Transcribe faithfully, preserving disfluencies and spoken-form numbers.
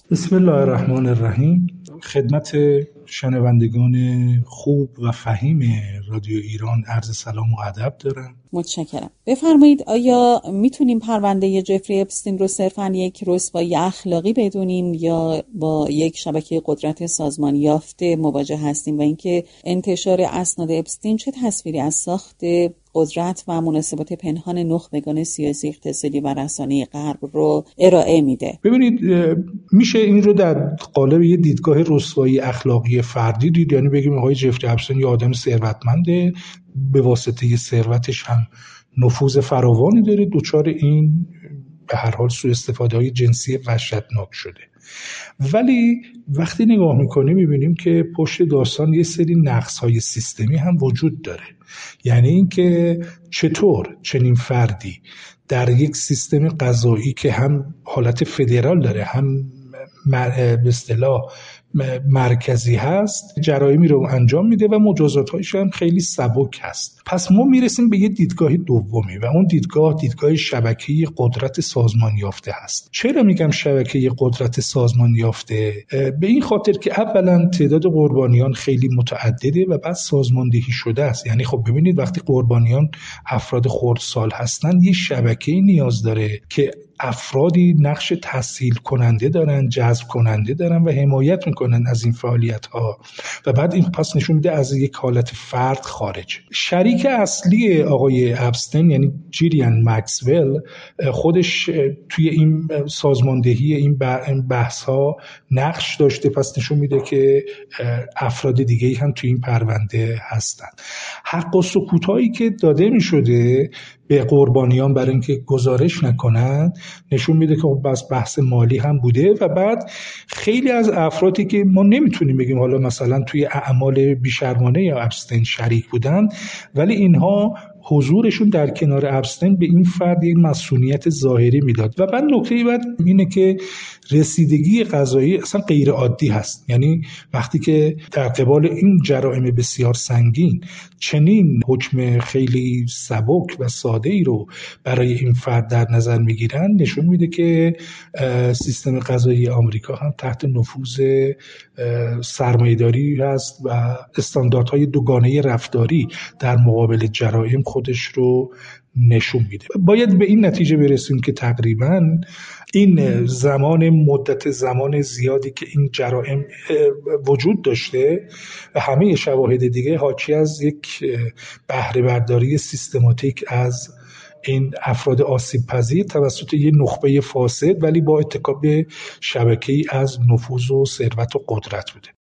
بسم الله الرحمن الرحیم. خدمت شنوندگان خوب و فهیم رادیو ایران عرض سلام و ادب دارم. متشکرم. بفرمایید آیا میتونیم پرونده جفری اپستین رو صرفاً یک رسوایی اخلاقی بدونیم یا با یک شبکه قدرت سازمان یافته مواجه هستیم و اینکه انتشار اسناد اپستین چه تصویری از ساخت قدرت و مناسبات پنهان نخبگان سیاسی، اقتصادی و رسانه‌ای غرب رو ارائه میده؟ ببینید، میشه این رو در قالب یه دیدگاه رسوایی اخلاقی فردی دید، یعنی بگیم آقای جفری اپستین یه آدم ثروتمنده، به واسطه ثروتش هم نفوذ فراوانی داره، دوچار این به هر حال سوء استفاده های جنسی وحشتناک شده. ولی وقتی نگاه میکنیم میبینیم که پشت داستان یه سری نقص‌های سیستمی هم وجود داره. یعنی اینکه چطور چنین فردی در یک سیستم قضایی که هم حالت فدرال داره هم به اصطلاح مرکزی هست جرایمی رو انجام میده و مجازات‌هایش هم خیلی سبک هست. پس ما میرسیم به یه دیدگاه دومی و اون دیدگاه دیدگاه شبکه قدرت سازمان یافته هست. چرا میگم شبکه قدرت سازمان یافته؟ به این خاطر که اولا تعداد قربانیان خیلی متعدده و بعد سازماندهی شده است. یعنی خب ببینید وقتی قربانیان افراد خردسال هستن یه شبکه‌ای نیاز داره که افرادی نقش تسهیل کننده دارن، جذب کننده دارن و حمایت میکنن از این فعالیت ها و بعد این پس نشون میده از یک حالت فرد خارج. شریک اصلی آقای اپستین یعنی جیلیان مکسول خودش توی این سازماندهی این بحث ها نقش داشته، پس نشون میده که افراد دیگه‌ای هم توی این پرونده هستن. حق و سکوتایی که داده میشده به قربانیان برای اینکه گزارش نکنن نشون میده که بس بحث مالی هم بوده و بعد خیلی از افرادی که ما نمیتونیم بگیم حالا مثلا توی اعمال بیشرمانه یا اپستین شریک بودن، ولی اینها حضورشون در کنار اپستین به این فرد یک مسئولیت ظاهری میداد. و بعد نکته بعد اینه که رسیدگی قضایی اصلا غیر عادی هست. یعنی وقتی که در قبال این جرائم بسیار سنگین چنین حکم خیلی سبک و ساده ای رو برای این فرد در نظر میگیرن نشون میده که سیستم قضایی آمریکا هم تحت نفوذ سرمایه‌داری هست و استانداردهای دوگانه رفتاری در مقابل جرایم خودش رو نشون میده. باید به این نتیجه برسیم که تقریباً این زمان مدت زمان زیادی که این جرائم وجود داشته و همه شواهد دیگه حاکی از یک بهره برداری سیستماتیک از این افراد آسیب پذیر توسط یک نخبه فاسد ولی با اتکا به شبکه‌ای از نفوذ و ثروت و قدرت بوده.